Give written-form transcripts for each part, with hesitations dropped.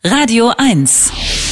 Radio 1.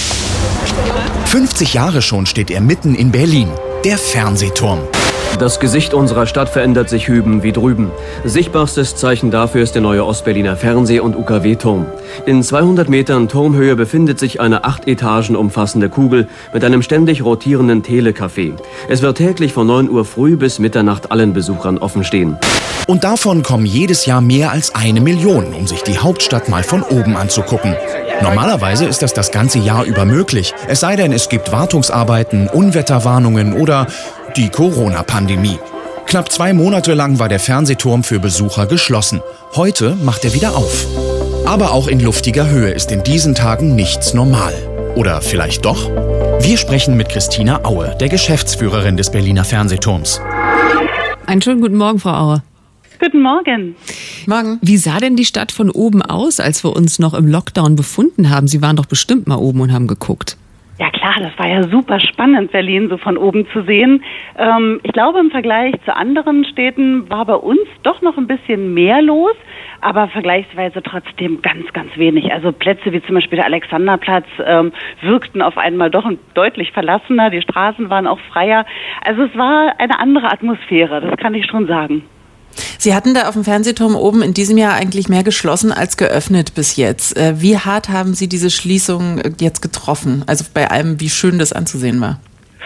50 Jahre schon steht er mitten in Berlin, der Fernsehturm. Das Gesicht unserer Stadt verändert sich hüben wie drüben. Sichtbarstes Zeichen dafür ist der neue Ostberliner Fernseh- und UKW-Turm. In 200 Metern Turmhöhe befindet sich eine 8 Etagen umfassende Kugel mit einem ständig rotierenden Telecafé. Es wird täglich von 9 Uhr früh bis Mitternacht allen Besuchern offen stehen. Und davon kommen jedes Jahr mehr als 1 Million, um sich die Hauptstadt mal von oben anzugucken. Normalerweise ist das ganze Jahr über möglich. Es sei denn, es gibt Wartungsarbeiten, Unwetterwarnungen oder die Corona-Pandemie. Knapp 2 Monate lang war der Fernsehturm für Besucher geschlossen. Heute macht er wieder auf. Aber auch in luftiger Höhe ist in diesen Tagen nichts normal. Oder vielleicht doch? Wir sprechen mit Christina Aue, der Geschäftsführerin des Berliner Fernsehturms. Einen schönen guten Morgen, Frau Aue. Guten Morgen. Morgen. Wie sah denn die Stadt von oben aus, als wir uns noch im Lockdown befunden haben? Sie waren doch bestimmt mal oben und haben geguckt. Ja klar, das war ja super spannend, Berlin so von oben zu sehen. Ich glaube, im Vergleich zu anderen Städten war bei uns doch noch ein bisschen mehr los, aber vergleichsweise trotzdem ganz, ganz wenig. Also Plätze wie zum Beispiel der Alexanderplatz wirkten auf einmal doch deutlich verlassener, die Straßen waren auch freier. Also es war eine andere Atmosphäre, das kann ich schon sagen. Sie hatten da auf dem Fernsehturm oben in diesem Jahr eigentlich mehr geschlossen als geöffnet bis jetzt. Wie hart haben Sie diese Schließung jetzt getroffen? Also bei allem, wie schön das anzusehen war?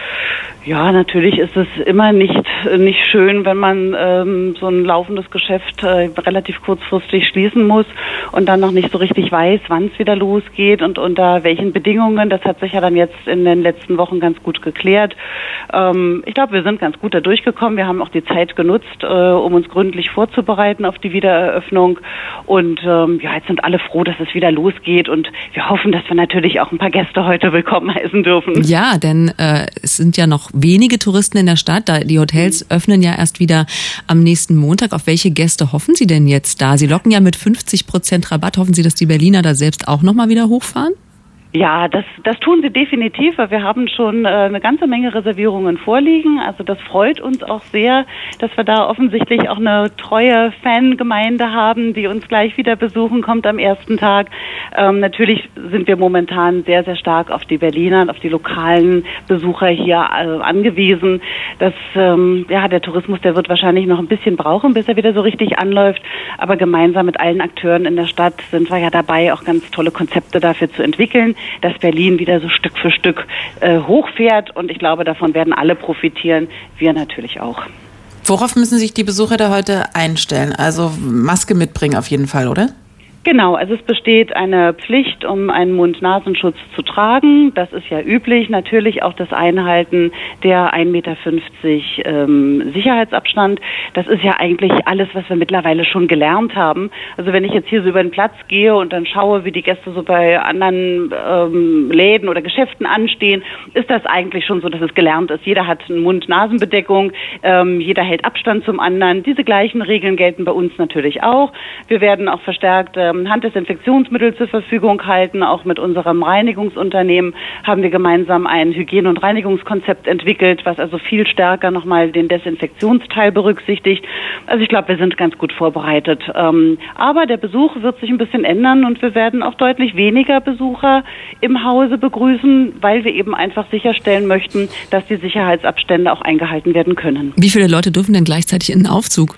Ja, natürlich ist es immer nicht schön, wenn man so ein laufendes Geschäft relativ kurzfristig schließen muss und dann noch nicht so richtig weiß, wann es wieder losgeht und unter welchen Bedingungen. Das hat sich ja dann jetzt in den letzten Wochen ganz gut geklärt. Ich glaube, wir sind ganz gut da durchgekommen. Wir haben auch die Zeit genutzt, um uns gründlich vorzubereiten auf die Wiedereröffnung. Und jetzt sind alle froh, dass es wieder losgeht. Und wir hoffen, dass wir natürlich auch ein paar Gäste heute willkommen heißen dürfen. Ja, denn es sind ja noch wenige Touristen in der Stadt. Die Hotels öffnen ja erst wieder am nächsten Montag. Auf welche Gäste hoffen Sie denn jetzt da? Sie locken ja mit 50% Rabatt. Hoffen Sie, dass die Berliner da selbst auch nochmal wieder hochfahren? Ja, das tun sie definitiv, weil wir haben schon eine ganze Menge Reservierungen vorliegen. Also das freut uns auch sehr, dass wir da offensichtlich auch eine treue Fangemeinde haben, die uns gleich wieder besuchen kommt am ersten Tag. Natürlich sind wir momentan sehr, sehr stark auf die Berliner und auf die lokalen Besucher hier angewiesen. Der Tourismus, der wird wahrscheinlich noch ein bisschen brauchen, bis er wieder so richtig anläuft. Aber gemeinsam mit allen Akteuren in der Stadt sind wir ja dabei, auch ganz tolle Konzepte dafür zu entwickeln, dass Berlin wieder so Stück für Stück hochfährt. Und ich glaube, davon werden alle profitieren, wir natürlich auch. Worauf müssen sich die Besucher da heute einstellen? Also Maske mitbringen auf jeden Fall, oder? Genau, also es besteht eine Pflicht, um einen Mund-Nasenschutz zu tragen. Das ist ja üblich. Natürlich auch das Einhalten der 1,50 Meter Sicherheitsabstand. Das ist ja eigentlich alles, was wir mittlerweile schon gelernt haben. Also wenn ich jetzt hier so über den Platz gehe und dann schaue, wie die Gäste so bei anderen Läden oder Geschäften anstehen, ist das eigentlich schon so, dass es gelernt ist. Jeder hat eine Mund-Nasen-Bedeckung, jeder hält Abstand zum anderen. Diese gleichen Regeln gelten bei uns natürlich auch. Wir werden auch verstärkt Handdesinfektionsmittel zur Verfügung halten. Auch mit unserem Reinigungsunternehmen haben wir gemeinsam ein Hygiene- und Reinigungskonzept entwickelt, was also viel stärker nochmal den Desinfektionsteil berücksichtigt. Also ich glaube, wir sind ganz gut vorbereitet. Aber der Besuch wird sich ein bisschen ändern und wir werden auch deutlich weniger Besucher im Hause begrüßen, weil wir eben einfach sicherstellen möchten, dass die Sicherheitsabstände auch eingehalten werden können. Wie viele Leute dürfen denn gleichzeitig in den Aufzug?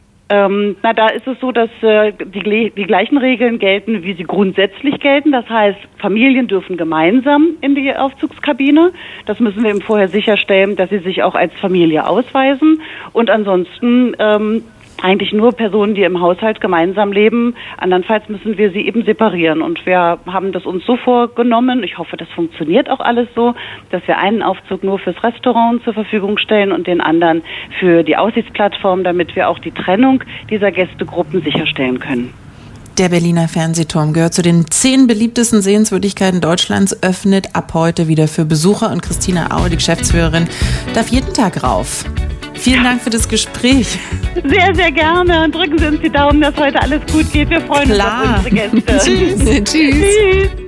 Da ist es so, dass die gleichen Regeln gelten, wie sie grundsätzlich gelten. Das heißt, Familien dürfen gemeinsam in die Aufzugskabine. Das müssen wir eben vorher sicherstellen, dass sie sich auch als Familie ausweisen. Und ansonsten eigentlich nur Personen, die im Haushalt gemeinsam leben. Andernfalls müssen wir sie eben separieren. Und wir haben das uns so vorgenommen, ich hoffe, das funktioniert auch alles so, dass wir einen Aufzug nur fürs Restaurant zur Verfügung stellen und den anderen für die Aussichtsplattform, damit wir auch die Trennung dieser Gästegruppen sicherstellen können. Der Berliner Fernsehturm gehört zu den 10 beliebtesten Sehenswürdigkeiten Deutschlands, öffnet ab heute wieder für Besucher. Und Christina Aue, die Geschäftsführerin, darf jeden Tag rauf. Vielen Dank für das Gespräch. Sehr, sehr gerne. Und drücken Sie uns die Daumen, dass heute alles gut geht. Wir freuen uns auf unsere Gäste. Tschüss. Tschüss.